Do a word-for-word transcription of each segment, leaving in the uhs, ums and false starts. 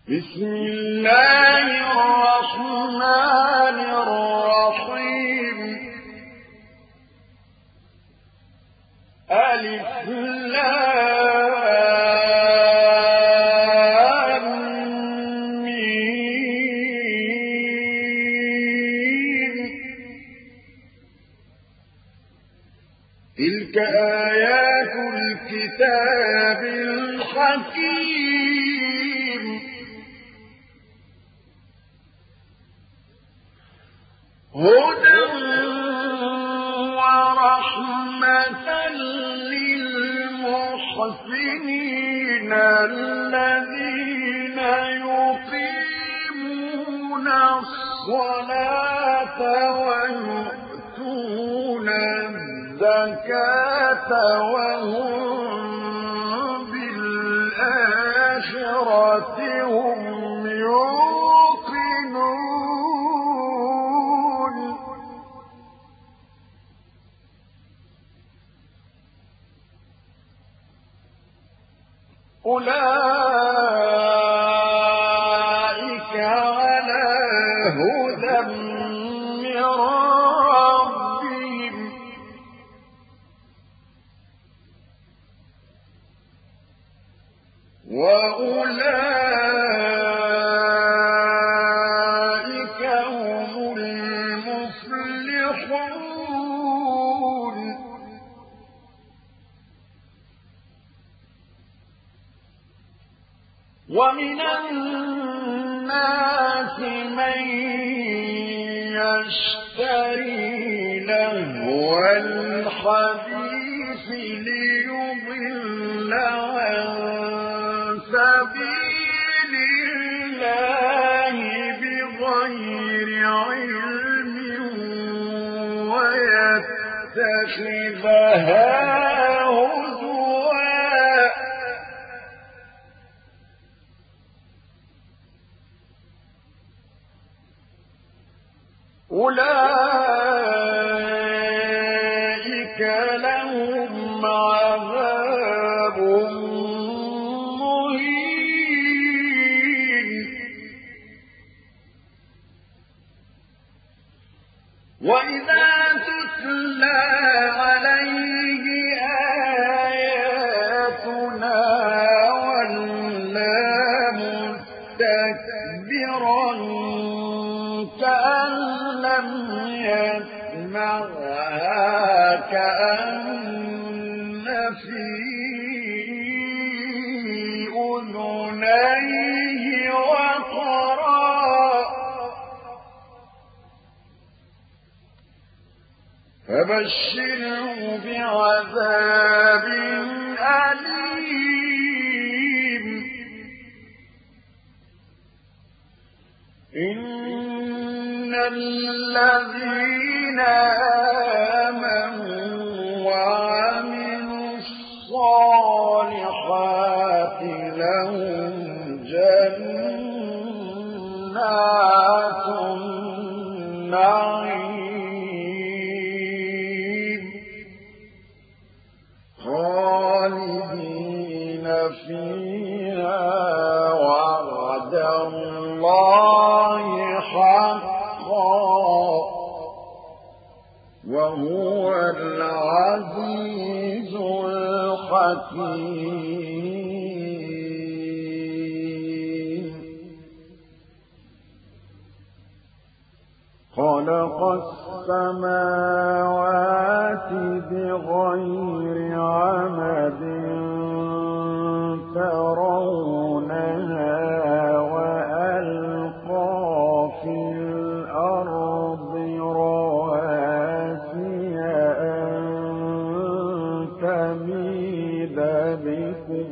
بسم الله الرحمن الرحيم ألف لام ميم تلك آيات الكتاب الحكيم هدى ورحمة للمحسنين الذين يقيمون الصلاة ويؤتون الزكاة وهم بالآخرة هم يوقنون أولئك على هدى من ربهم وأولئك هم المفلحون ومن الناس من يشتري لهو الحديث ليضل عن سبيل الله بغير علم ويتخذها هزوا أولئك لهم عذاب مهين وإذا تتلى عليه آياتنا ولى مستكبرا كأن لم يسمعها كأن في أذنيه وقرا فبشره بعذاب أليم إن الذين آمنوا وعملوا الصالحات لهم جنات النعيم خالدين فيها وعد الله حقا وهو العزيز الحكيم خلق السماوات بغير عمد ترونها وألقى في الأرض رواسي أن تميد بكم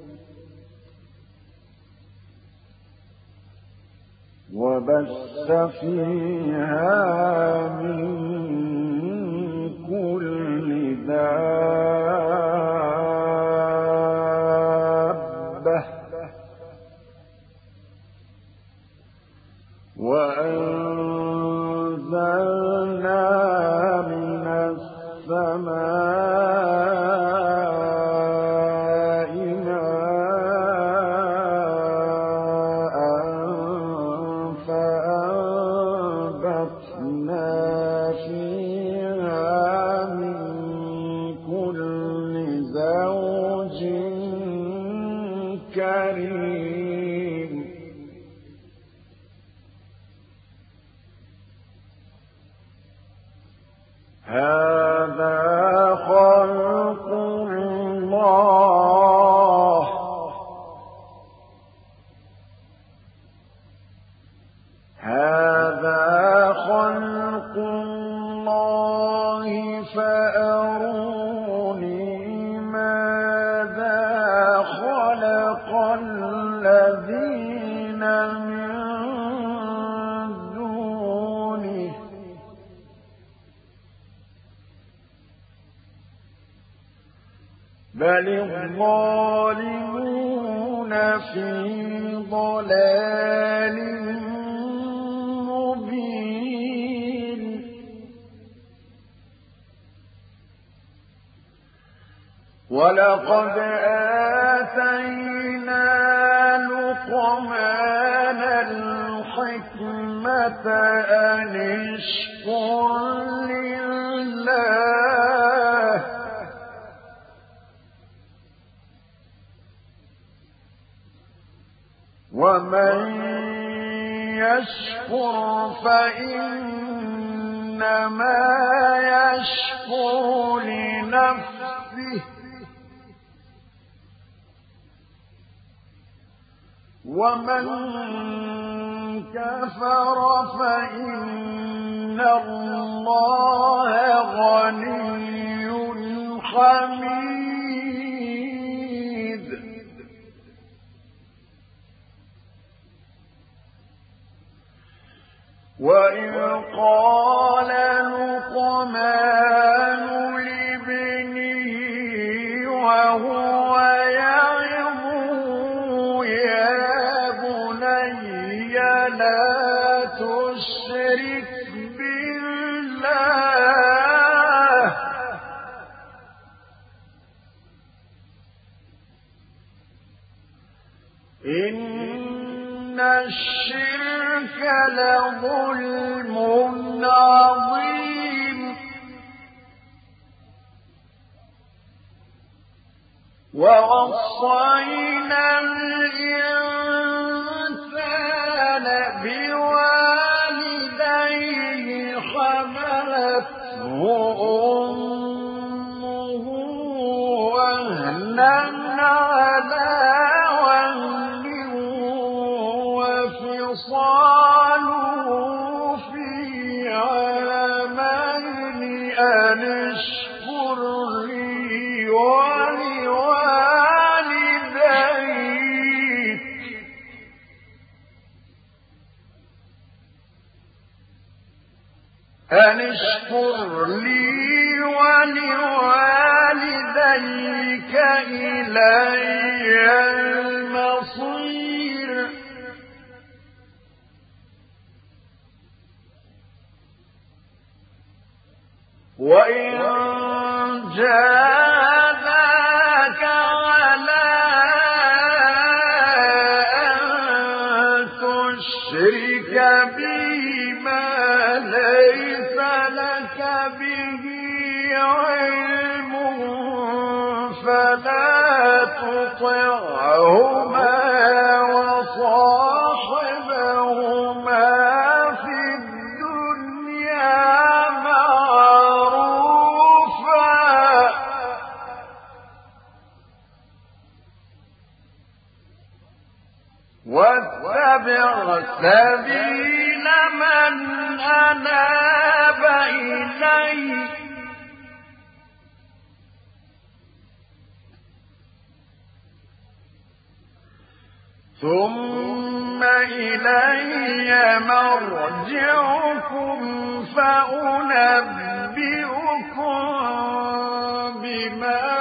وبث فيها من كل دابة وأنزلنا من السماء ماء هذا خلق الله فأروني ماذا خلق الذين من دونه بل الظالمون في ضلال مبين ولقد آتينا لقمان الحكمة أن اشكر لله ومن يشكر فإنما يشكر لنفسه ومن كفر فإن الله غني حميد وإذ قال لقمان لابنه وهو يعظه يا بني لا تشرك بالله إن الشرك لظلم عظيم ووصينا الإنسان بوالديه حملته أمه وهنا على وهن وفصاله في عامين أن اشكر لي ولوالديك أن اشكر لي ولوالديك إلي المصير وإن جاهداك على أن تشرك بي ما ليس لك به علم فلا تطعهما وصاحبهما في الدنيا واتبع سبيل من أناب إلي ثم إلي مرجعكم فأنبئكم بما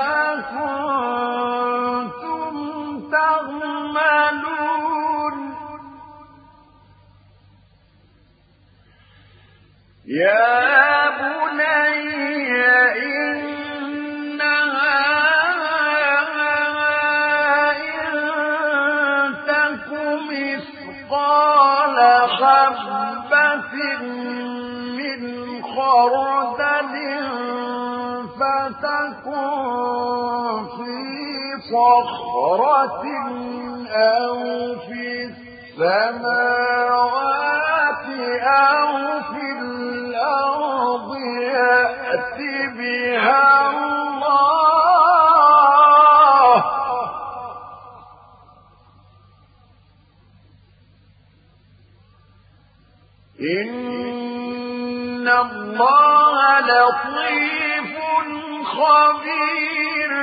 كنتم تعملون يا بني إنها إن تك مثقال حبة من خردل فتكن في صخرة أو في السماوات أو في الأرض يأت بها الله إن الله لطيف خبير.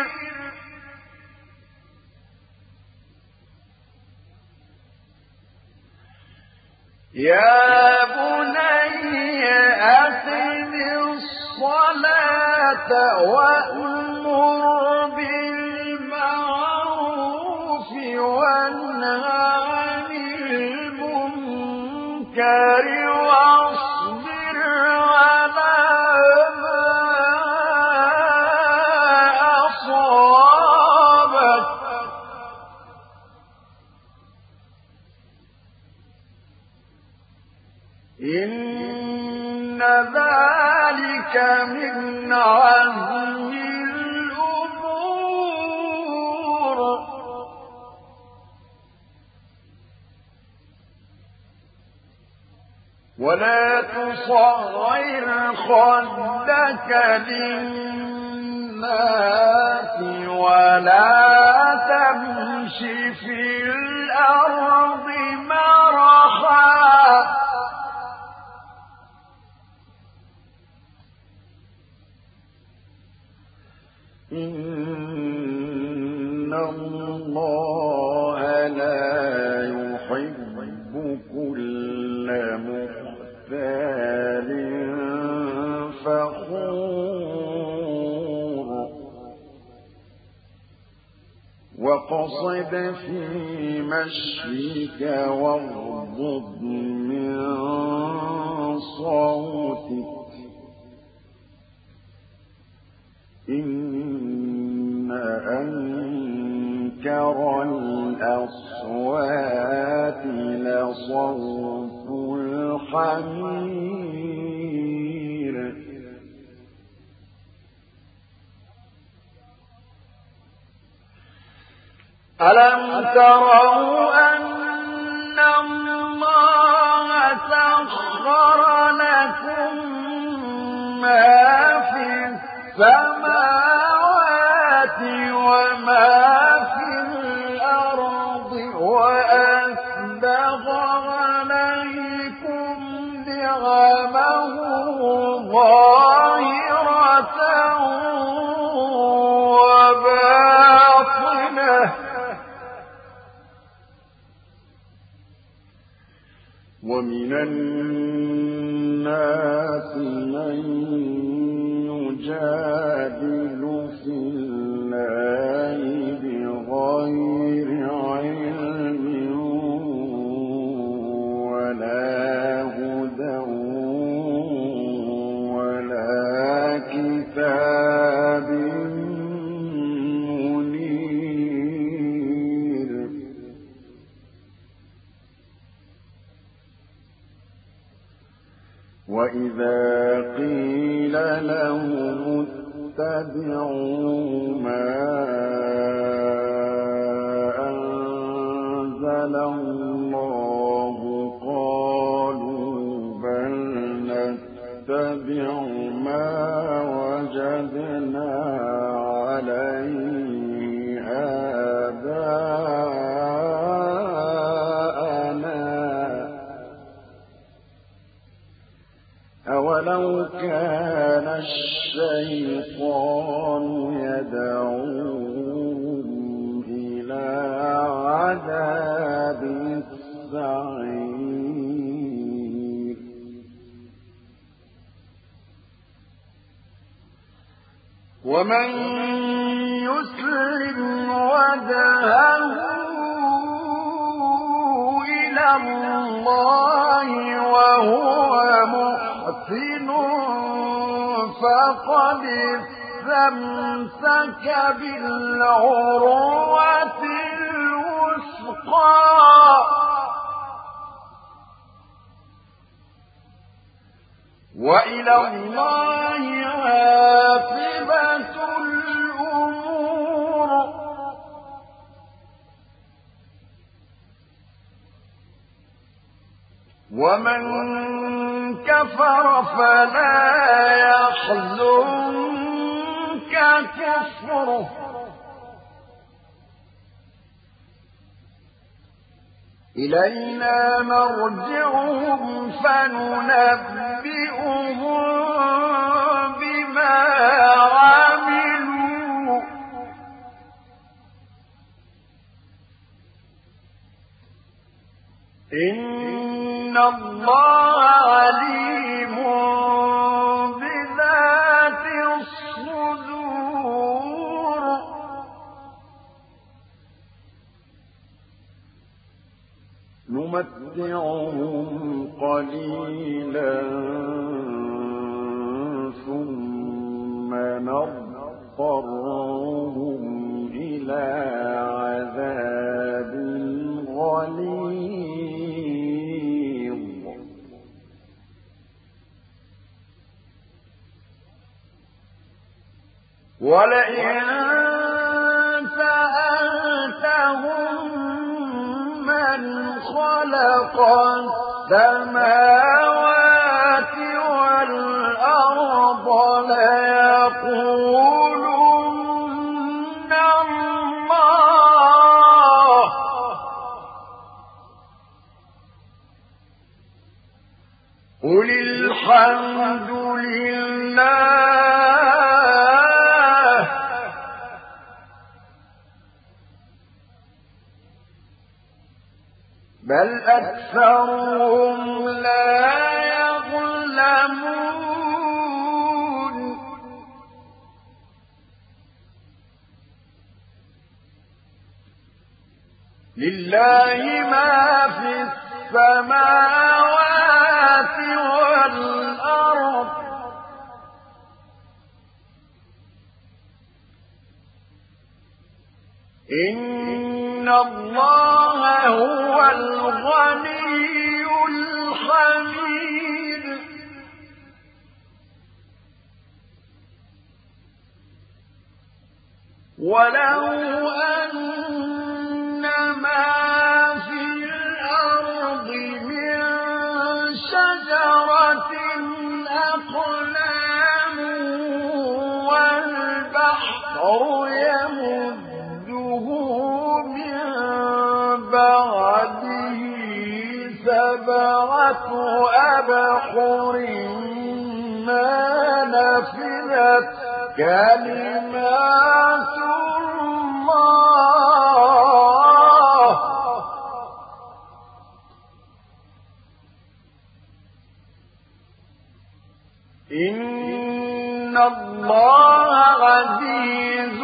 يا بني أقم الصلاة وأمر بالمعروف وانه عن المنكر واصبر على ما أصابك إن ذلك من عزم الأمور. ولا تصغر خدك للناس ولا تمش في الأرض مرحا إن الله لا يحب كل مختال فخور. واقصد في مشيك واغضض من صوتك إن أنكر الأصوات لصوت الحمير. ألم تروا أن الله سخر لكم ما في السماوات وما في الأرض وأسبغ عليكم نعمه ظاهرة وباطنة ومن الناس من يجادل في الله بغير علم ولا هدى ولا كتاب منير. وإذا قيل لهم اتبعوا ما أنزل الله قالوا بل نتبع ما وجدنا عليه آباءنا أولو كان الشيطان يدعوهم إلى عذاب السعير. ومن يسلم وجهه إلى الله وهو محسن فقد استمسك بالعروة الوثقى وإلى الله عاقبة الأمور. ومن كفر فلا يحزنك كفره إلينا مرجعهم فننبئهم بما عملوا إن الله عليم بذات الصدور نمتعهم قليلا ثم نضطرهم إلى عذاب غليظ ولئن سألتهم من خلق السماوات والأرض ليقولن الله قل الحمد لله بل أكثرهم لا يعلمون لله ما في السماوات والأرض إن الله هو الغني الحميد ولو أن ما في الأرض من شجرة أقلام والبحر يمده من بعده سبعة أبحر ما نفذت كلمات الله إن الله عزيز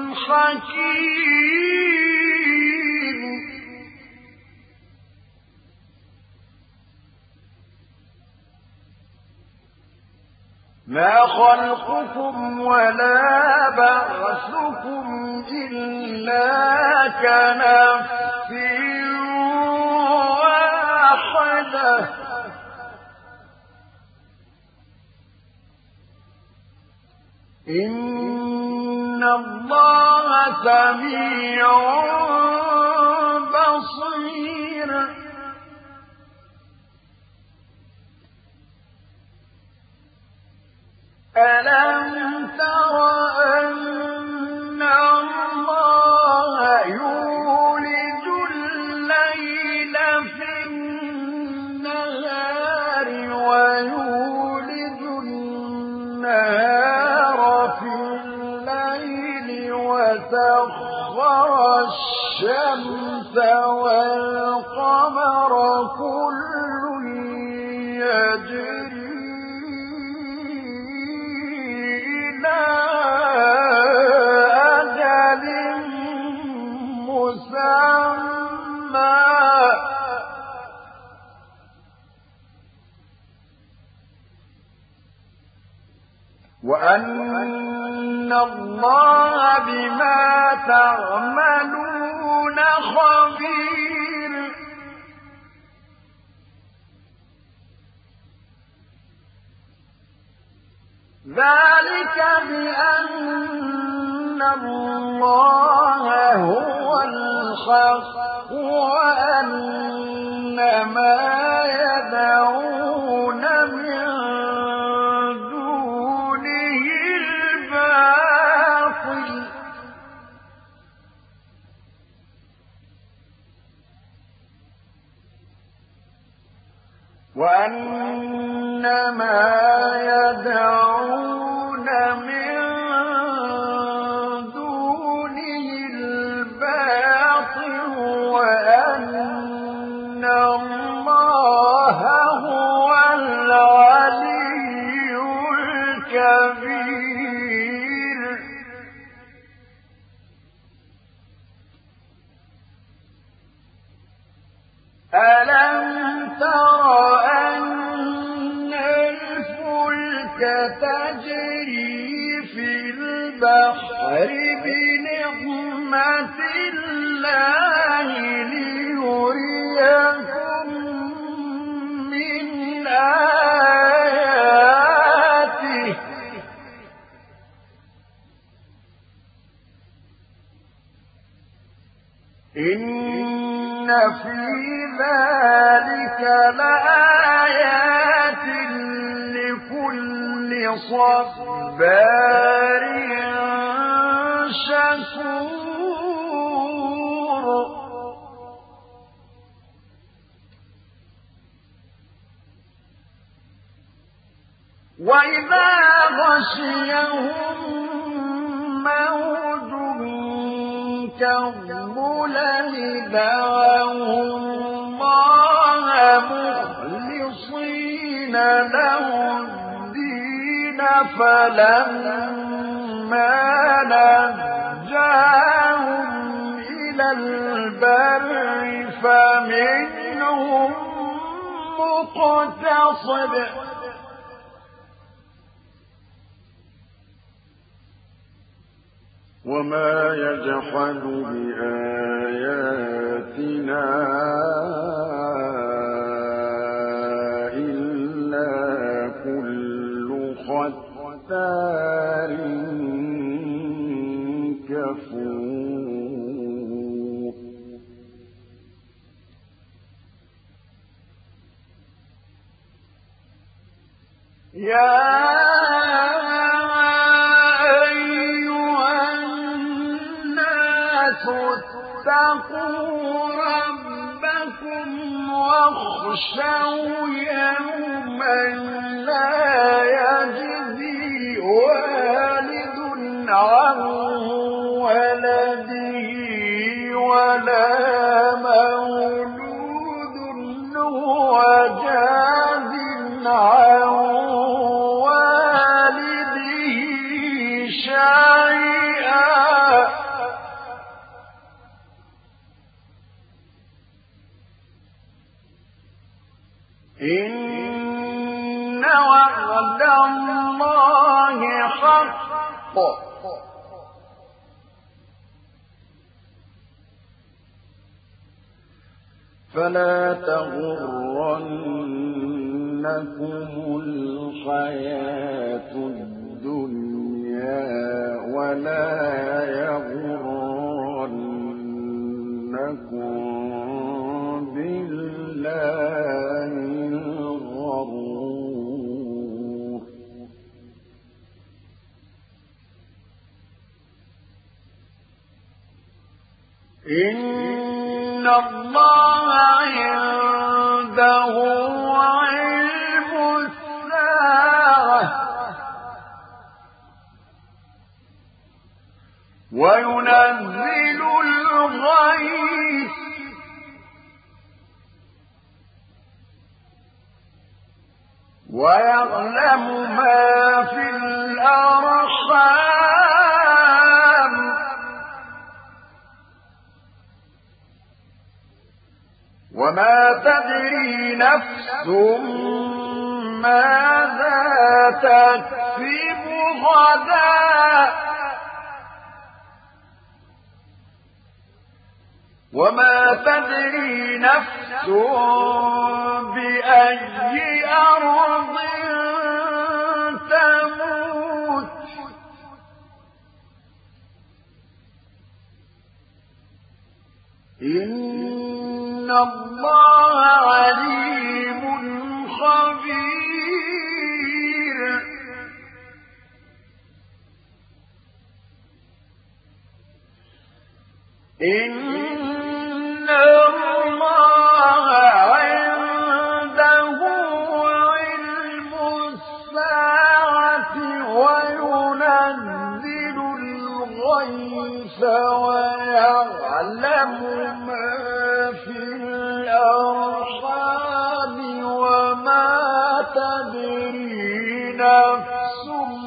حكيم ما خلقكم ولا بعثكم إلا كنفس واحدة إن الله سميع بصير ألم تر أن الله يولج الليل في النهار ويولج النهار في الليل وسخر الشمس والقمر كل يجري أجل مسمى وأن الله بما تعملون خبير ذلك بأن الله هو الحق وأن ما يدعون من دونه الباطل وأن ما يدعون من دونه الباطل وأن الله هو العلي الكبير. ألم تر أن الفلك تجري في البحر بنعمة الله ليريكم من آياته إن في ذلك لآيات لكل صبار شكور. وإذا غشيهم موج كالظلل دعوا الله مخلصين له الدين فلما نجاهم إلى البر فمنهم مقتصد وما يجحد بآياتنا إلا كل ختار كفور. يا اتقوا ربكم واخشوا يوما لا يجزي والد عن ولده ولا مولود هو جاز عن والده شيئا إن وعد الله حق فلا تغرنكم الحياة الدنيا ولا يغرنكم بالله الغرور. إن الله عنده علم الساعة وينزل الغيث ويعلم ما في الأرحام وما تدري نفس ماذا تكسب غدا وما تدري نفس بأي أرض تموت إن الله عليم خبير. إن الله عنده تدري نفس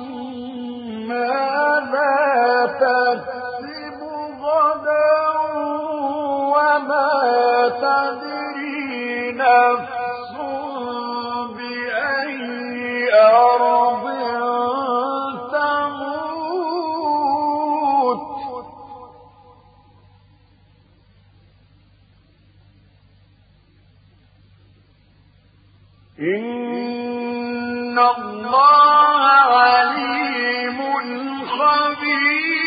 ماذا تكسب غدا وما تدري نفس بأي أرض تموت إن الله عليم خبير